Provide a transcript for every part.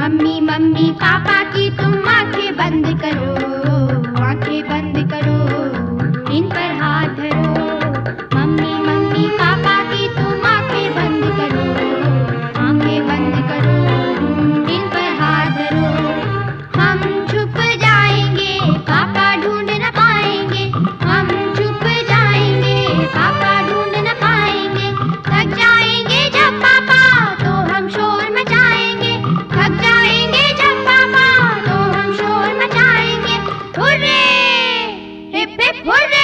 Mummy मम्मी पापा की तुम आंखें बंद करो, आंखें बंद करो, इन पर हाथ धरो। मम्मी मम्मी पापा की तुम आंखें बंद करो, आंखें बंद करो, इन पर हाथ धरो। हम छुप जाएंगे पापा ढूंढ न पाएंगे, हम छुप जाएंगे पापा ढूंढ न पाएंगे। थक जाएंगे जब पापा तो हम शोर मचाएंगे, थक जाएंगे जब पापा तो हम शोर मचाएंगे। Hurray hip hip hurray.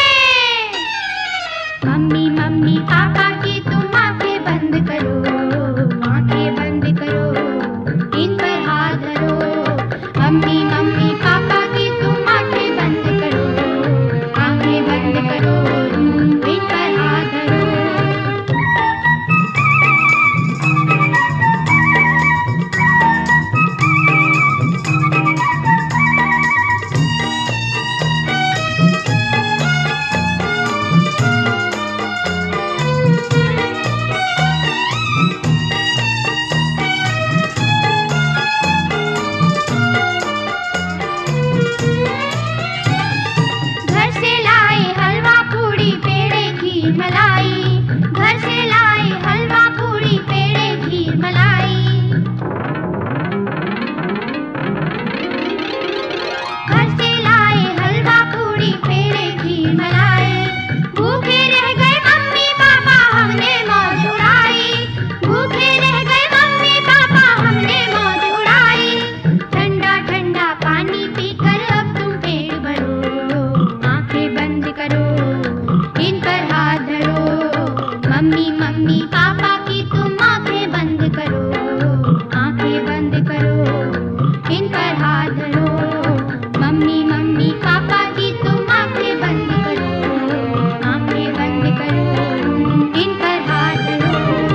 मम्मी मम्मी पापा की तुम आंखें बंद करो, आंखें बंद करो, इन पर हाथ धरो। मम्मी मम्मी पापा की तुम आंखें बंद करो, आंखें बंद करो, इन पर हाथ धरो। घर से लाए हलवा पूड़ी पेड़े खीर मलाई, घर से लाए हलवा पूड़ी पेड़े खीर मलाई। घर से लाए हलवा पूड़ी पेड़े खीर मलाई। भूखे रह गए मम्मी पापा हमने मौज उड़ाई, भूखे रह गए मम्मी पापा हमने मौज उड़ाई। ठंडा ठंडा पानी पीकर अब तुम पेट भरो, आंखें बंद करो, इन पर हाथ धरो। मम्मी मम्मी पापा की तुम आंखें बंद करो, आंखें बंद करो, इन पर हाथ धरो। मम्मी मम्मी पापा की तुम आंखें बंद करो, आंखें बंद करो, इन पर हाथ धरो।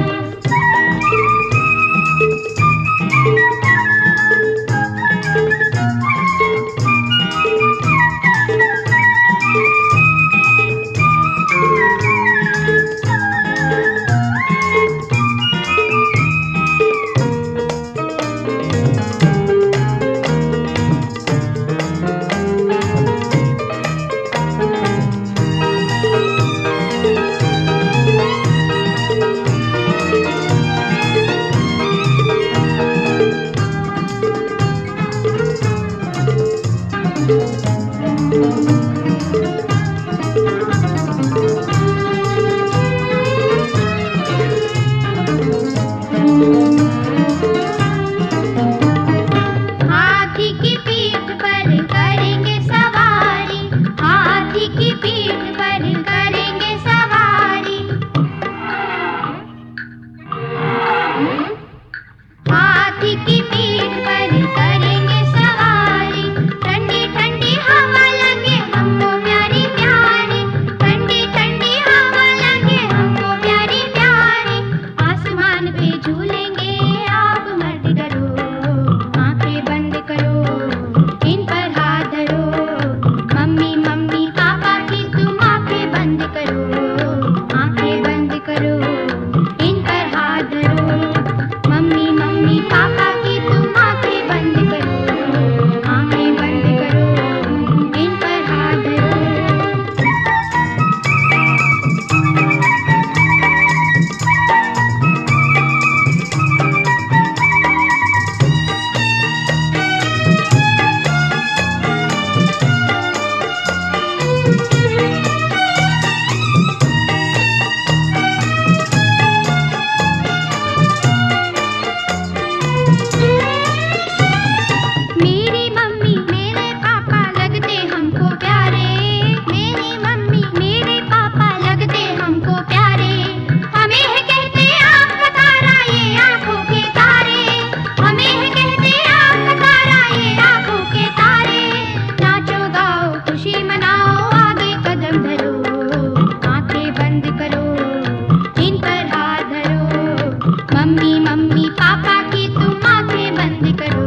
हाथी की पीठ पर करेंगे सवारी, हाथी की पीठ पर करेंगे सवारी। हाथी की पीठ पर करेंगे सवारी। ठंडी ठंडी हवा लगे हमको प्यारी प्यारी, ठंडी ठंडी हवा लगे हमको प्यारी प्यारी। आसमान पे झूलेंगे आप मत डरो, आंखें बंद करो, इन पर हाथ धरो। मम्मी मम्मी पापा की तुम आंखें बंद करो, आंखें बंद करो, इन पर हाथ धरो। मम्मी मम्मी पापा की तुम आंखें बंद करो, आंखें बंद करो, इन पर हाथ धरो। मेरी मम्मी मेरे पापा लगते हमको प्यारे, मेरी मम्मी मेरे पापा लगते हमको प्यारे। हमें है कहते आँख का तारा ये आँखों के तारे, हमें है कहते आँख का तारा ये आँखों के तारे। नाचो गाओ खुशी मनाओ आगे कदम धरो, आंखें बंद करो, इन पर हाथ धरो। मम्मी मम्मी पापा की तुम आंखें बंद करो,